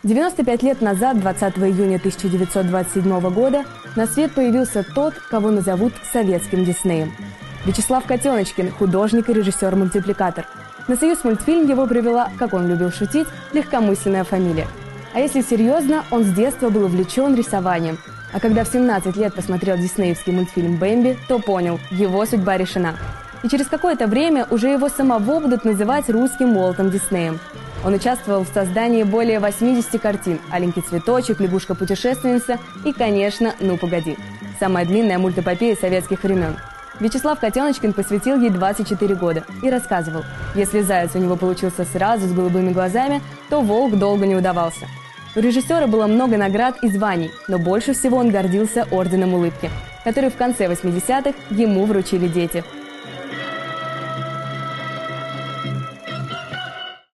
95 лет назад, 20 июня 1927 года, на свет появился тот, кого назовут советским Диснеем. Вячеслав Котеночкин – художник и режиссер-мультипликатор. На Союзмультфильм его привела, как он любил шутить, легкомысленная фамилия. А если серьезно, он с детства был увлечен рисованием. А когда в 17 лет посмотрел диснеевский мультфильм «Бэмби», то понял – его судьба решена. И через какое-то время уже его самого будут называть русским Уолтом Диснеем. Он участвовал в создании более 80 картин «Аленький цветочек», «Лягушка-путешественница» и, конечно, «Ну, погоди». Самая длинная мультэпопея советских времен. Вячеслав Котеночкин посвятил ей 24 года и рассказывал, если заяц у него получился сразу с голубыми глазами, то волк долго не удавался. У режиссера было много наград и званий, но больше всего он гордился орденом улыбки, который в конце 80-х ему вручили дети.